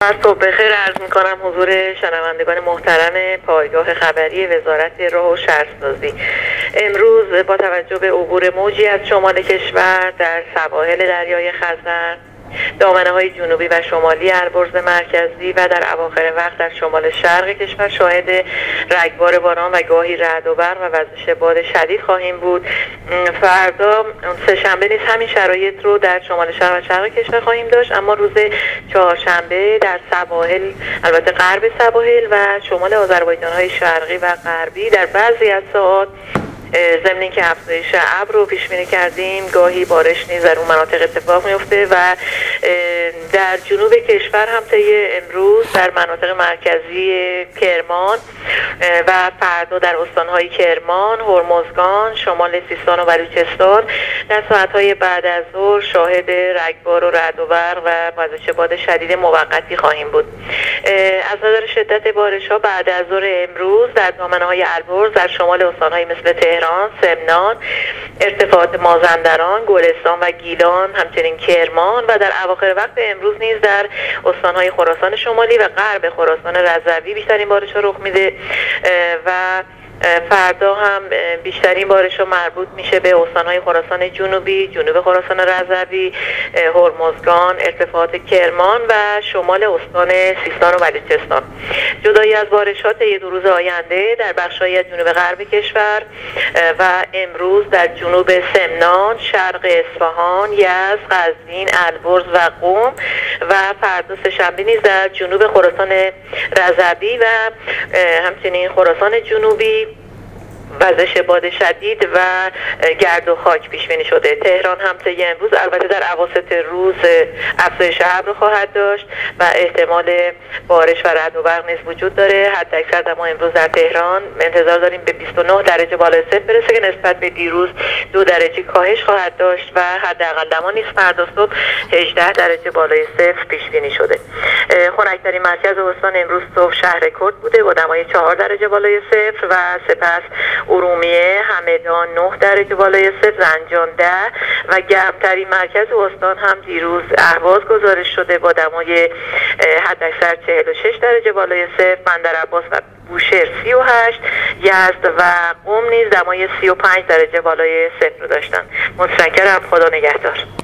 هر صبح بخیر عرض میکنم حضور شنوندگان محترم پایگاه خبری وزارت راه و شهرسازی. امروز با توجه به عبور موجی از شمال کشور در سواحل دریای خزر، دامنه های جنوبی و شمالی البرز مرکزی و در اواخر وقت در شمال شرق کشور شاهد رگبار باران و گاهی رعد و برق و وزش باد شدید خواهیم بود. فردا سه‌شنبه نیز همین شرایط رو در شمال شرق و شرق کشور خواهیم داشت، اما روز چهارشنبه در سواحل، البته غرب سواحل و شمال آذربایجان های شرقی و غربی در بعضی از ساعات ضمن اینکه افزایش ابر رو پیش بینی کردیم، گاهی بارش نیز در اون مناطق اتفاق میفته و در جنوب کشور هم طی امروز در مناطق مرکزی کرمان و فردا در استانهای کرمان، هرمزگان، شمال سیستان و بلوچستان در ساعتهای بعد از ظهر شاهد رگبار و رعد و برق و وزش باد شدید موقتی خواهیم بود. از نظر شدت بارش ها بعد از ظهر امروز در دامنه های البرز در شمال استانهای مثل تهران، سمنان، ارتفاعات مازندران، گلستان و گیلان، همچنین کرمان و در اواخر وقت امروز نیز در استانهای خراسان شمالی و غرب خراسان رضوی بیشترین بارش ها رخ میده و فردا هم بیشترین بارش ها مربوط میشه به استانهای خراسان جنوبی، جنوب خراسان رضوی، هرمزگان، ارتفاعات کرمان و شمال استان سیستان و بلوچستان. جدایی از بارش ها طی 2 روز آینده در بخش‌های از جنوب غرب کشور و امروز در جنوب سمنان، شرق اصفهان، یزد، قزوین، البرز و قم و فردا سه‌شنبه نیز در جنوب خراسان رضوی و همچنین خراسان جنوبی وزش باد شدید و گرد و خاک پیش بینی شده. تهران هم طی امروز البته در اواسط روز افزایش ابر خواهد داشت و احتمال بارش و رعد و برق نیز وجود داره. حداکثر دما امروز در تهران انتظار داریم به 29 درجه بالای صفر برسه که نسبت به دیروز 2 درجه کاهش خواهد داشت و حداقل دما نیز فردا صبح 18 درجه بالای صفر پیش بینی شده. خنک‌ترین مرکز استان امروز صبح شهر کرد بوده با دمای 4 درجه بالای صفر و سپس ارومیه، همدان 9 درجه بالای صفر، زنجان 10 و گرمترین مرکز استان هم دیروز اهواز گزارش شده با دمای حداکثر 46 درجه بالای صفر، بندرعباس و بوشهر 38، یزد و قم نیز دمای 35 درجه بالای صفر داشتن. متشکرم، خدا نگهدار.